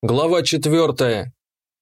Глава 4.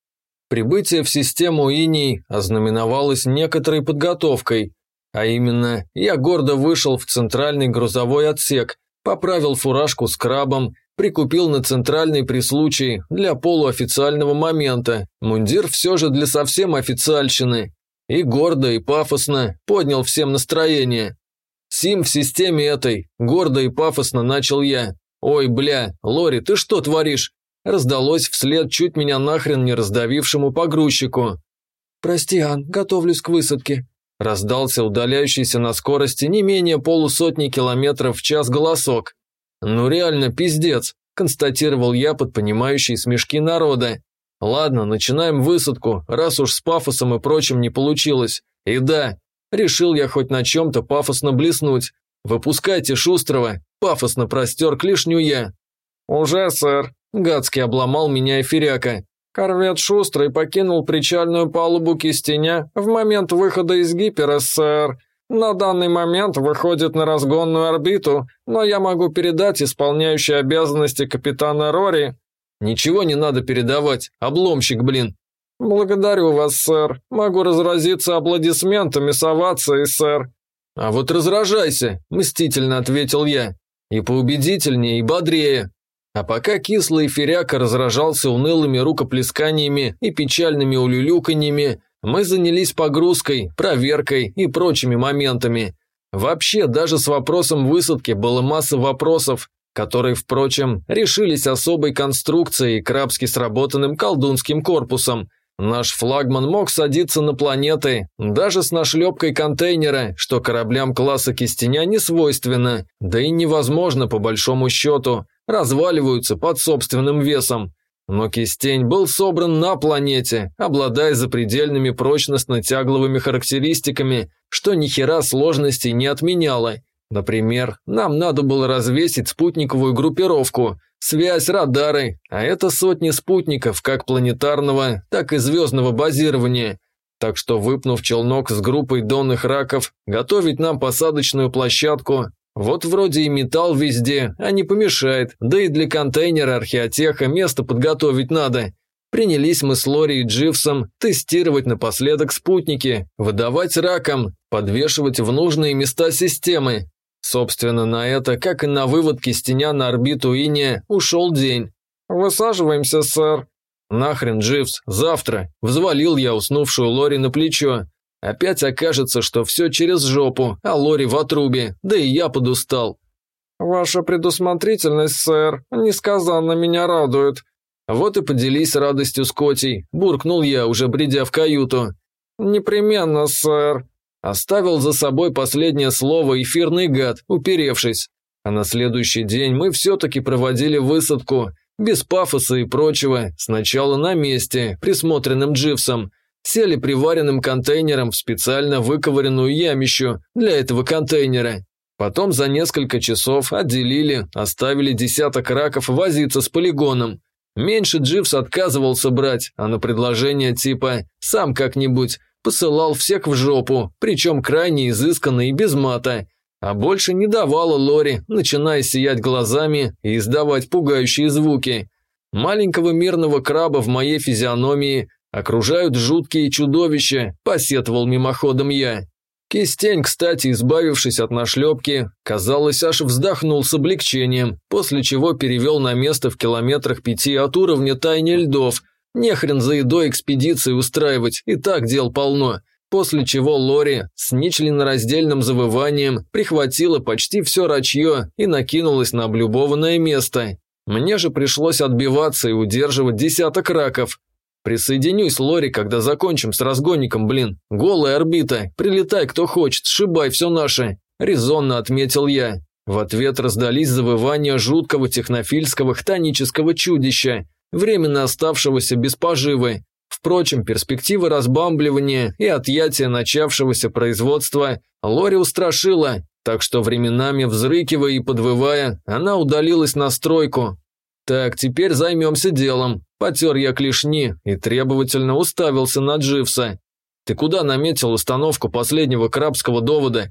Прибытие в систему Иней ознаменовалось некоторой подготовкой, а именно, я гордо вышел в центральный грузовой отсек, поправил фуражку с крабом, прикупил на центральный при случае для полуофициального момента, мундир все же для совсем официальщины, и гордо и пафосно поднял всем настроение. Сим в системе этой, гордо и пафосно начал я. «Ой, бля, Лори, ты что творишь?» Раздалось вслед чуть меня нахрен не раздавившему погрузчику. «Прости, Ан, готовлюсь к высадке», – раздался удаляющийся на скорости не менее полусотни километров в час голосок. «Ну реально пиздец», – констатировал я под понимающие смешки народа. «Ладно, начинаем высадку, раз уж с пафосом и прочим не получилось. И да, решил я хоть на чем-то пафосно блеснуть. Выпускайте Шустрого», – пафосно простер клешню я. «Уже, сэр», – гадски обломал меня эфиряка. «Корвет Шустрый покинул причальную палубу Кистеня в момент выхода из гипера, сэр. На данный момент выходит на разгонную орбиту, но я могу передать исполняющей обязанности капитана Рори». «Ничего не надо передавать, обломщик, блин». «Благодарю вас, сэр. Могу разразиться аплодисментами с овацией, сэр». «А вот разражайся», – мстительно ответил я. «И поубедительнее, и бодрее». А пока кислый эфиряка разражался унылыми рукоплесканиями и печальными улюлюканьями, мы занялись погрузкой, проверкой и прочими моментами. Вообще, даже с вопросом высадки было масса вопросов, которые, впрочем, решились особой конструкцией и крабски сработанным колдунским корпусом. Наш флагман мог садиться на планеты, даже с нашлепкой контейнера, что кораблям класса Кистеня не свойственно, да и невозможно по большому счету, разваливаются под собственным весом. Но Кистень был собран на планете, обладая запредельными прочностно-тягловыми характеристиками, что ни хера сложностей не отменяло. Например, нам надо было развесить спутниковую группировку, связь, радары, а это сотни спутников как планетарного, так и звездного базирования. Так что, выпнув челнок с группой донных раков, готовить нам посадочную площадку, вот вроде и металл везде, а не помешает, да и для контейнера археотеха место подготовить надо. Принялись мы с Лори и Дживсом тестировать напоследок спутники, выдавать ракам, подвешивать в нужные места системы. Собственно, на это, как и на вывод Кистеня на орбиту Иния, ушел день. «Высаживаемся, сэр». «Нахрен, Дживс, завтра», – взвалил я уснувшую Лори на плечо. Опять окажется, что все через жопу, а Лори в отрубе, да и я подустал. «Ваша предусмотрительность, сэр, несказанно меня радует». «Вот и поделись радостью с Котей», – буркнул я, уже бредя в каюту. «Непременно, сэр». Оставил за собой последнее слово эфирный гад, уперевшись. А на следующий день мы все-таки проводили высадку, без пафоса и прочего, сначала на месте, присмотренным Дживсом. Сели приваренным контейнером в специально выковыренную ямищу для этого контейнера. Потом за несколько часов отделили, оставили десяток раков возиться с полигоном. Меньше Дживс отказывался брать, а на предложение типа «сам как-нибудь» посылал всех в жопу, причем крайне изысканно и без мата. А больше не давала Лори, начиная сиять глазами и издавать пугающие звуки. Маленького мирного краба в моей физиономии окружают жуткие чудовища, посетовал мимоходом я. Кистень, кстати, избавившись от нашлепки, казалось, аж вздохнул с облегчением, после чего перевел на место в километрах 5 от уровня тайни льдов. Нехрен за едой экспедиции устраивать, и так дел полно. После чего Лори с нечленораздельным завыванием прихватила почти все рачье и накинулась на облюбованное место. Мне же пришлось отбиваться и удерживать десяток раков. «Присоединюсь, Лори, когда закончим с разгонником, блин. Голая орбита, прилетай кто хочет, сшибай все наше», – резонно отметил я. В ответ раздались завывания жуткого технофильского хтонического чудища, временно оставшегося без поживы. Впрочем, перспектива разбамбливания и отъятия начавшегося производства Лори устрашила, так что временами, взрыкивая и подвывая, она удалилась на стройку. «Так, теперь займемся делом», – потер я клешни и требовательно уставился на Дживса. «Ты куда наметил установку последнего крабского довода?»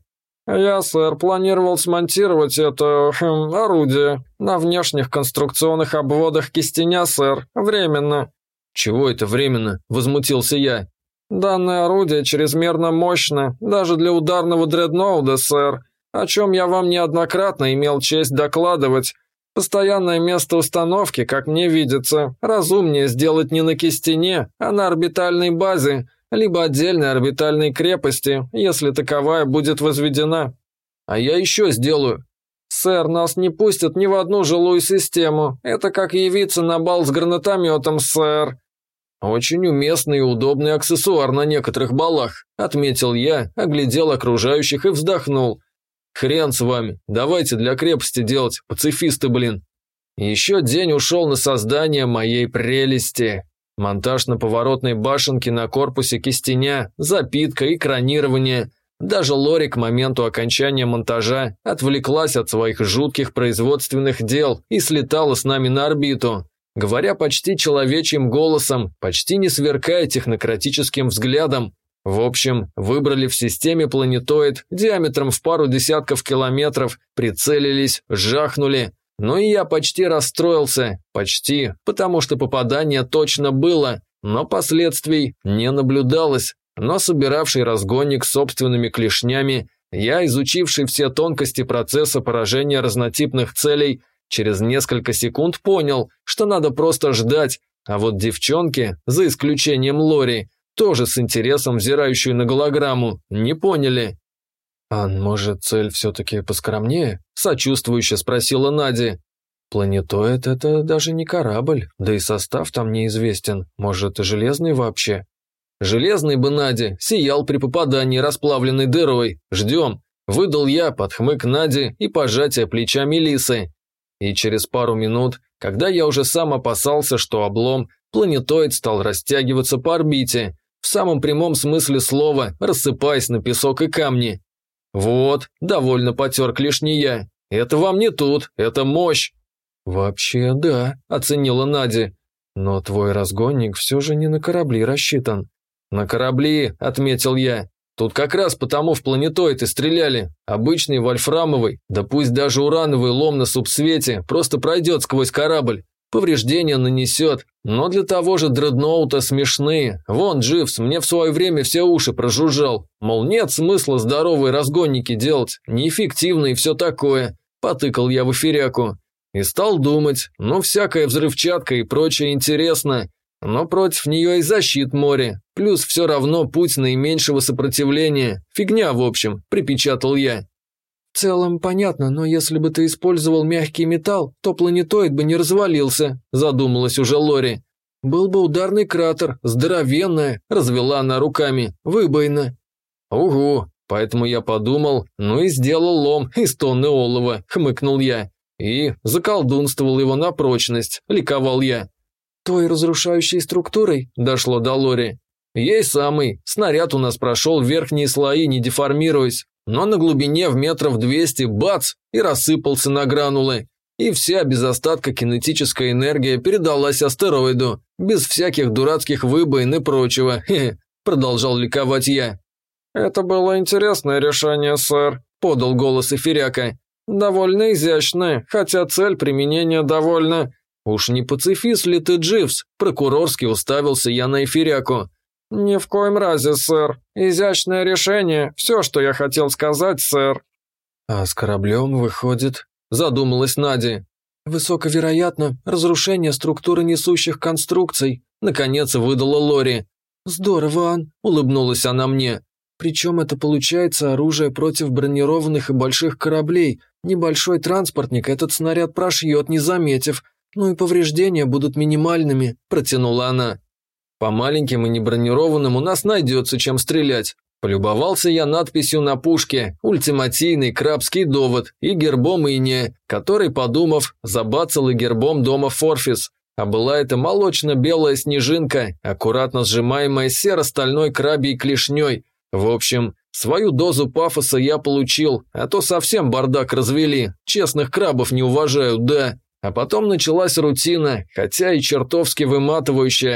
«Я, сэр, планировал смонтировать это орудие на внешних конструкционных обводах кистеня, сэр. Временно». «Чего это временно?» – возмутился я. «Данное орудие чрезмерно мощно, даже для ударного дредноуда, сэр, о чем я вам неоднократно имел честь докладывать. Постоянное место установки, как мне видится, разумнее сделать не на кистене, а на орбитальной базе, либо отдельной орбитальной крепости, если таковая будет возведена. А я еще сделаю». «Сэр, нас не пустят ни в одну жилую систему. Это как явиться на бал с гранатометом, сэр». «Очень уместный и удобный аксессуар на некоторых балах», – отметил я, оглядел окружающих и вздохнул. «Хрен с вами, давайте для крепости делать, пацифисты, блин». Еще день ушел на создание моей прелести. Монтаж на поворотной башенке на корпусе кистеня, запитка, экранирование. Даже Лори к моменту окончания монтажа отвлеклась от своих жутких производственных дел и слетала с нами на орбиту. Говоря почти человечьим голосом, почти не сверкая технократическим взглядом. В общем, выбрали в системе планетоид диаметром в пару десятков километров, прицелились, жахнули. Ну и я почти расстроился, почти, потому что попадание точно было, но последствий не наблюдалось. Но собиравший разгонник с собственными клешнями, я, изучивший все тонкости процесса поражения разнотипных целей, через несколько секунд понял, что надо просто ждать, а вот девчонки, за исключением Лори, тоже с интересом взирающие на голограмму, не поняли. «А может, цель все-таки поскромнее?» – сочувствующе спросила Надя. «Планетоид – это даже не корабль, да и состав там неизвестен. Может, и железный вообще?» «Железный бы, Надя, сиял при попадании расплавленной дырой. Ждем», – выдал я под хмык Нади и пожатие плеча Мелисы. И через пару минут, когда я уже сам опасался, что облом, планетоид стал растягиваться по орбите, в самом прямом смысле слова, рассыпаясь на песок и камни. «Вот», – довольно потер клешни я, – «это вам не тут, это мощь». «Вообще да», – оценила Надя, – «но твой разгонник все же не на корабли рассчитан». «На корабли», – отметил я. «Тут как раз потому в планетоид и стреляли. Обычный вольфрамовый, да пусть даже урановый лом на субсвете, просто пройдет сквозь корабль. Повреждения нанесет, но для того же дредноута смешные. Вон Дживс мне в свое время все уши прожужжал. Мол, нет смысла здоровые разгонники делать, неэффективно и все такое». Потыкал я в эфиряку. И стал думать, ну всякая взрывчатка и прочее интересно. Но против нее и защит море, плюс все равно путь наименьшего сопротивления. Фигня, в общем, припечатал я. «В целом понятно, но если бы ты использовал мягкий металл, то планетоид бы не развалился», задумалась уже Лори. «Был бы ударный кратер, здоровенная», развела она руками, выбоина. «Угу, поэтому я подумал, ну и сделал лом из тонны олова», хмыкнул я. «И заколдунствовал его на прочность», ликовал я. «Той разрушающей структурой?» – дошло до Лори. «Ей самый. Снаряд у нас прошел верхние слои, не деформируясь, но на глубине в метров 200 бац и рассыпался на гранулы. И вся без остатка кинетическая энергия передалась астероиду, без всяких дурацких выбоин и прочего. Хе-хе», – продолжал ликовать я. «Это было интересное решение, сэр», – подал голос эфиряка. «Довольно изящное, хотя цель применения довольно...» «Уж не пацифист ли ты, Дживс?» – прокурорски уставился я на эфиряку. «Ни в коем разе, сэр. Изящное решение. Все, что я хотел сказать, сэр». «А с кораблем, выходит?» – задумалась Надя. «Высоковероятно разрушение структуры несущих конструкций», – наконец выдала Лори. «Здорово, Ан», – улыбнулась она мне. «Причем это получается оружие против бронированных и больших кораблей. Небольшой транспортник этот снаряд прошьет, не заметив. Ну и повреждения будут минимальными», – протянула она. «По маленьким и небронированным у нас найдется чем стрелять». Полюбовался я надписью на пушке «Ультимативный крабский довод» и гербом Иния, который, подумав, забацал и гербом дома Форфис. А была это молочно-белая снежинка, аккуратно сжимаемая серо-стальной крабьей клешней. В общем, свою дозу пафоса я получил, а то совсем бардак развели, честных крабов не уважают, да. А потом началась рутина, хотя и чертовски выматывающая.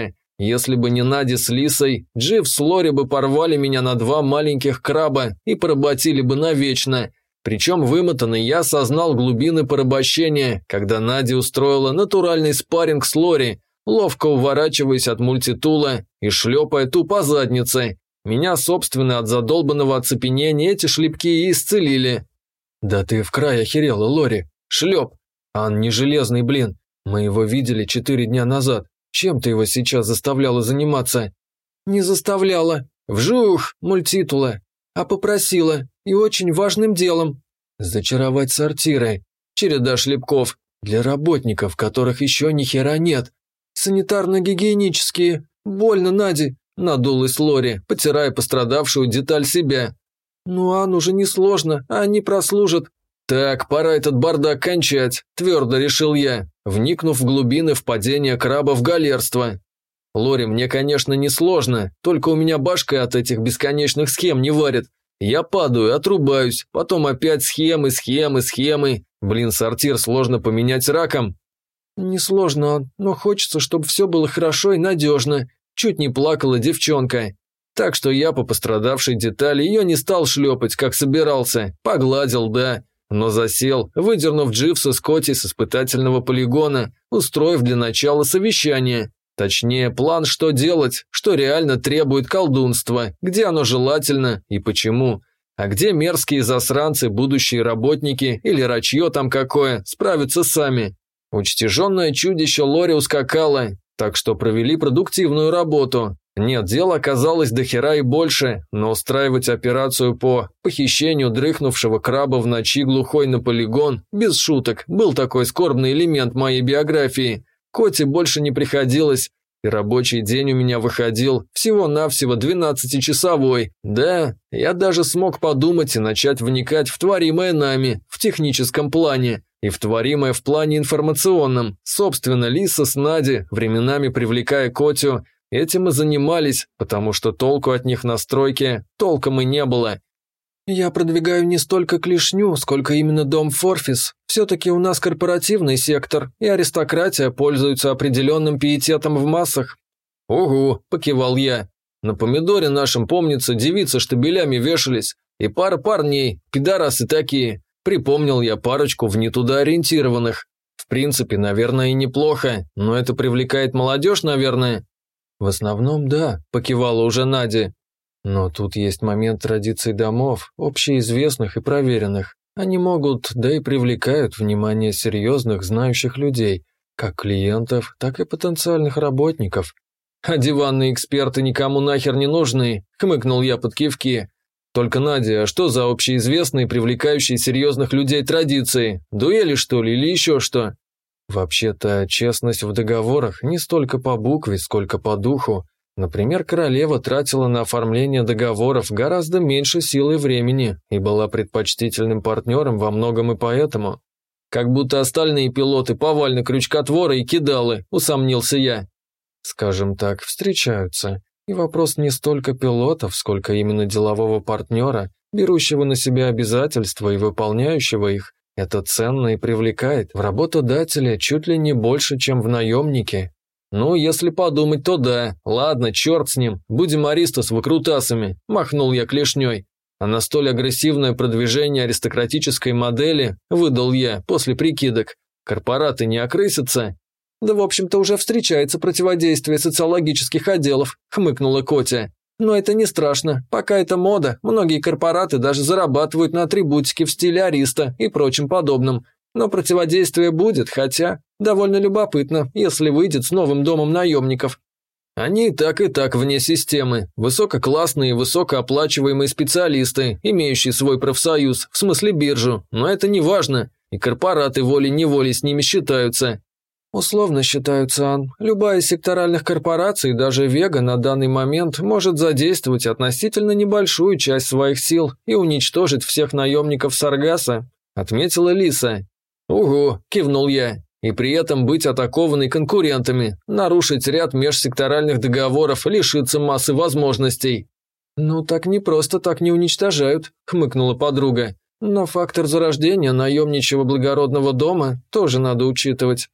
Если бы не Надя с Лисой, Джив с Лори бы порвали меня на 2 маленьких краба и поработили бы навечно. Причем вымотанный я осознал глубины порабощения, когда Надя устроила натуральный спарринг с Лори, ловко уворачиваясь от мультитула и шлепая ту по заднице. Меня, собственно, от задолбанного оцепенения эти шлепки и исцелили. «Да ты в край охерела, Лори! Шлеп! Ан не железный, блин! Мы его видели 4 дня назад. Чем ты его сейчас заставляла заниматься?» «Не заставляла. Вжух, мультитула. А попросила. И очень важным делом. Зачаровать сортиры. Череда шлепков. Для работников, которых еще ни хера нет. Санитарно-гигиенические. Больно, Наде», – надулась Лори, потирая пострадавшую деталь себя. «Ну, Ан уже не сложно, а они прослужат». «Так, пора этот бардак кончать», – твердо решил я, вникнув в глубины впадения краба в галерство. «Лори, мне, конечно, не сложно, только у меня башка от этих бесконечных схем не варит. Я падаю, отрубаюсь, потом опять схемы. Блин, сортир сложно поменять раком». «Не сложно, но хочется, чтобы все было хорошо и надежно», – чуть не плакала девчонка. Так что я по пострадавшей детали ее не стал шлепать, как собирался, погладил, да. Но засел, выдернув Дживса с Коти с испытательного полигона, устроив для начала совещание. Точнее, план, что делать, что реально требует колдунства, где оно желательно и почему. А где мерзкие засранцы, будущие работники или рачье там какое, справятся сами. Учтеженное чудище Лори ускакало, так что провели продуктивную работу. Нет, дело оказалось дохера и больше, но устраивать операцию по похищению дрыхнувшего краба в ночи глухой на полигон, без шуток, был такой скорбный элемент моей биографии. Коте больше не приходилось, и рабочий день у меня выходил всего-навсего 12-часовой. Да, я даже смог подумать и начать вникать в творимое нами, в техническом плане, и в творимое в плане информационном. Собственно, Лиса с Надей, временами привлекая Котю, этим и занимались, потому что толку от них на стройке толком и не было. «Я продвигаю не столько клешню, сколько именно дом Форфис. Все-таки у нас корпоративный сектор, и аристократия пользуется определенным пиететом в массах». «Угу», – покивал я. «На помидоре нашем, помнится, девицы штабелями вешались, и пара парней, пидорасы такие». Припомнил я парочку в не туда ориентированных. В принципе, наверное, и неплохо, но это привлекает молодежь, наверное. «В основном, да», – покивала уже Надя. «Но тут есть момент традиций домов, общеизвестных и проверенных. Они могут, да и привлекают внимание серьезных, знающих людей, как клиентов, так и потенциальных работников». «А диванные эксперты никому нахер не нужны», – хмыкнул я под кивки. «Только, Надя, а что за общеизвестные, привлекающие серьезных людей традиции? Дуэли, что ли, или еще что?» «Вообще-то, честность в договорах не столько по букве, сколько по духу. Например, королева тратила на оформление договоров гораздо меньше сил и времени и была предпочтительным партнером во многом и поэтому». «Как будто остальные пилоты повально крючкотворы и кидалы», – усомнился я. «Скажем так, встречаются. И вопрос не столько пилотов, сколько именно делового партнера, берущего на себя обязательства и выполняющего их. Это ценно и привлекает в работодателя чуть ли не больше, чем в наемнике». «Ну, если подумать, то да. Ладно, черт с ним. Будем Ариста с выкрутасами», – махнул я клешней. А на столь агрессивное продвижение аристократической модели выдал я после прикидок. Корпораты не окрысятся. «Да, в общем-то, уже встречается противодействие социологических отделов», – хмыкнула Котя. «Но это не страшно. Пока это мода, многие корпораты даже зарабатывают на атрибутике в стиле Ариста и прочим подобным. Но противодействие будет, хотя довольно любопытно, если выйдет с новым домом наемников». «Они и так вне системы. Высококлассные и высокооплачиваемые специалисты, имеющие свой профсоюз, в смысле биржу. Но это не важно. И корпораты волей-неволей с ними считаются». «Условно считаются, Ан. Любая из секторальных корпораций, даже Вега, на данный момент может задействовать относительно небольшую часть своих сил и уничтожить всех наемников Саргаса», – отметила Лиса. «Угу», – кивнул я. «И при этом быть атакованной конкурентами, нарушить ряд межсекторальных договоров, лишиться массы возможностей». «Ну, так не просто так не уничтожают», – хмыкнула подруга. «Но фактор зарождения наемничьего благородного дома тоже надо учитывать».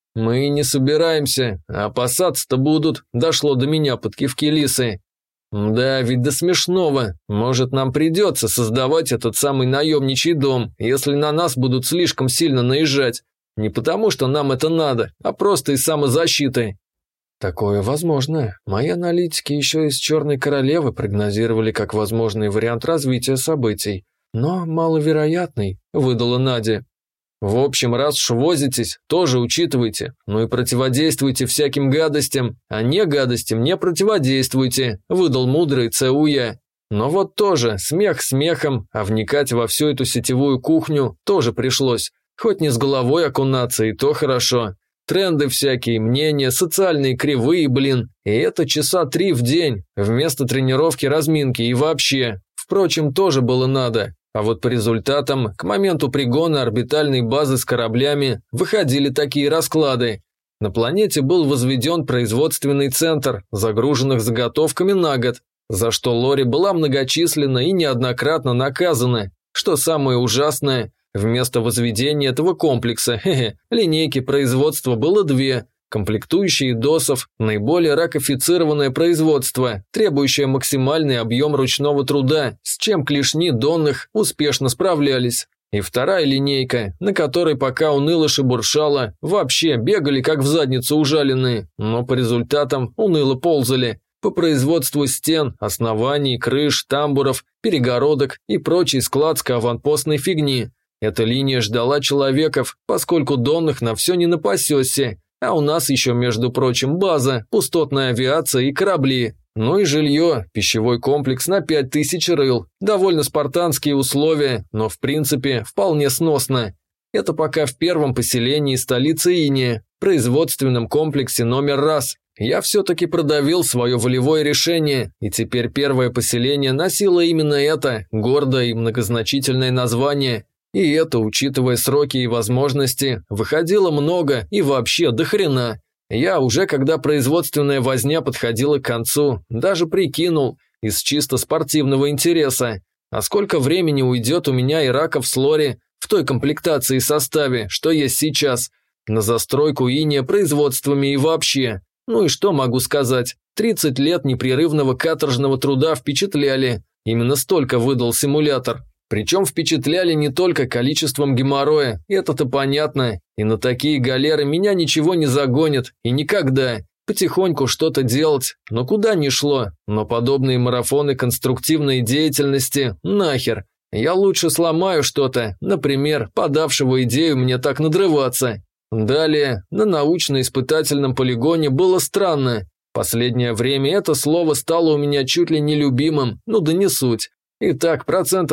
Мы и не собираемся, а опасаться-то будут, дошло до меня под кивки Лисы. Да, ведь до смешного. Может, нам придется создавать этот самый наемничий дом, если на нас будут слишком сильно наезжать. Не потому, что нам это надо, а просто из самозащиты. Такое возможно. Мои аналитики еще из «Черной королевы» прогнозировали как возможный вариант развития событий. Но маловероятный, выдала Надя. В общем, раз уж возитесь, тоже учитывайте, ну и противодействуйте всяким гадостям, а не гадостям не противодействуйте, выдал мудрый ЦУЯ. Но вот тоже, смех смехом, а вникать во всю эту сетевую кухню тоже пришлось. Хоть не с головой окунаться, и то хорошо. Тренды всякие, мнения, социальные кривые, блин. И это часа 3 в день, вместо тренировки, разминки и вообще. Впрочем, тоже было надо. А вот по результатам, к моменту пригона орбитальной базы с кораблями выходили такие расклады. На планете был возведен производственный центр, загруженных заготовками на год, за что Лори была многочисленно и неоднократно наказана. Что самое ужасное, вместо возведения этого комплекса, линейки производства было 2. Комплектующие ДОСов, наиболее ракофицированное производство, требующее максимальный объем ручного труда, с чем клешни донных успешно справлялись. И 2 линейка, на которой пока уныло шебуршало, вообще бегали как в задницу ужаленные, но по результатам уныло ползали. По производству стен, оснований, крыш, тамбуров, перегородок и прочей складско-аванпостной фигни. Эта линия ждала человеков, поскольку донных на все не напасешься. А у нас еще, между прочим, база, пустотная авиация и корабли. Ну и жилье, пищевой комплекс на 5000 рыл. Довольно спартанские условия, но в принципе вполне сносно. Это пока в первом поселении столицы Иния, производственном комплексе номер раз. Я все-таки продавил свое волевое решение, и теперь первое поселение носило именно это, гордое и многозначительное название. И это, учитывая сроки и возможности, выходило много и вообще до хрена. Я уже, когда производственная возня подходила к концу, даже прикинул, из чисто спортивного интереса, а сколько времени уйдет у меня и Раков с Лори в той комплектации и составе, что есть сейчас, на застройку Иния производствами и вообще. Ну и что могу сказать, 30 лет непрерывного каторжного труда впечатляли, именно столько выдал симулятор. Причем впечатляли не только количеством геморроя, это-то понятно, и на такие галеры меня ничего не загонит, и никогда. Потихоньку что-то делать, но куда ни шло, но подобные марафоны конструктивной деятельности нахер. Я лучше сломаю что-то, например, подавшего идею мне так надрываться. Далее, на научно-испытательном полигоне было странно. Последнее время это слово стало у меня чуть ли не любимым, ну да не суть. Итак,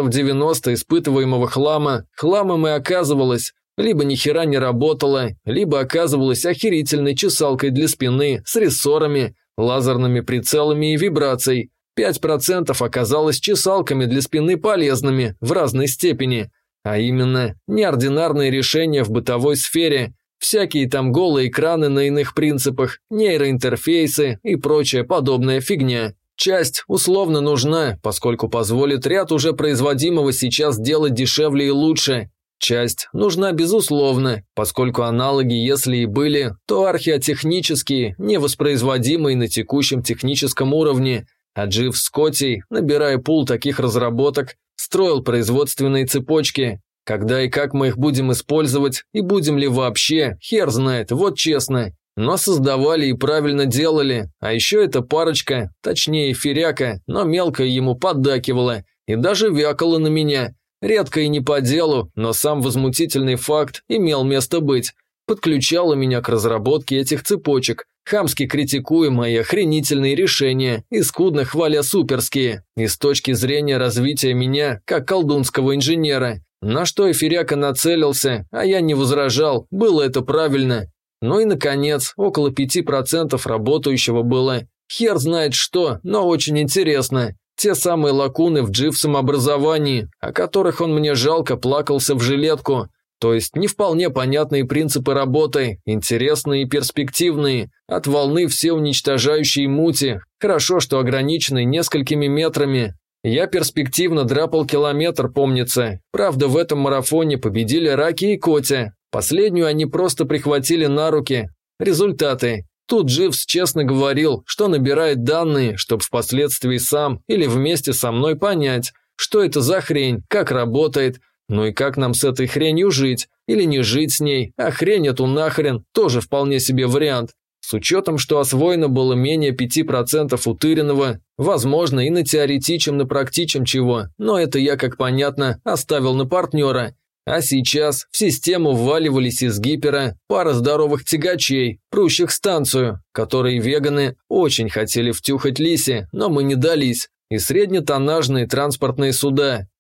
90% испытываемого хламом и оказывалось, либо ни хера не работало, либо оказывалось охерительной чесалкой для спины с рессорами, лазерными прицелами и вибрацией. 5% оказалось чесалками для спины полезными в разной степени, а именно неординарные решения в бытовой сфере, всякие там голые экраны на иных принципах, нейроинтерфейсы и прочая подобная фигня. Часть условно нужна, поскольку позволит ряд уже производимого сейчас делать дешевле и лучше. Часть нужна безусловно, поскольку аналоги, если и были, то археотехнические, невоспроизводимые на текущем техническом уровне, а Джив Скотти, набирая пул таких разработок, строил производственные цепочки. Когда и как мы их будем использовать, и будем ли вообще, хер знает, вот честно. Но создавали и правильно делали, а еще эта парочка, точнее Феряка, но мелкая ему поддакивала и даже вякала на меня. Редко и не по делу, но сам возмутительный факт имел место быть. Подключала меня к разработке этих цепочек, хамски критикуя мои охренительные решения и скудно хваля суперские, и с точки зрения развития меня, как колдунского инженера. На что Эфиряка нацелился, а я не возражал, было это правильно. Ну и, наконец, около 5% работающего было. Хер знает что, но очень интересно. Те самые лакуны в джив-самообразовании, о которых он мне жалко плакался в жилетку. То есть не вполне понятные принципы работы, интересные и перспективные, от волны всеуничтожающей мути, хорошо, что ограниченной несколькими метрами. Я перспективно драпал километр, помнится. Правда, в этом марафоне победили Раки и Котя, Последнюю они просто прихватили на руки. Результаты. Тут Дживс честно говорил, что набирает данные, чтобы впоследствии сам или вместе со мной понять, что это за хрень, как работает, ну и как нам с этой хренью жить, или не жить с ней, а хрень эту нахрен тоже вполне себе вариант. С учетом, что освоено было менее 5% утыренного, возможно и на теоретичем, чем на практичем чего, но это я, как понятно, оставил на партнера. А сейчас в систему вваливались из гипера пара здоровых тягачей, прущих станцию, которые веганы очень хотели втюхать Лисе, но мы не дались, и среднетоннажные транспортные суда,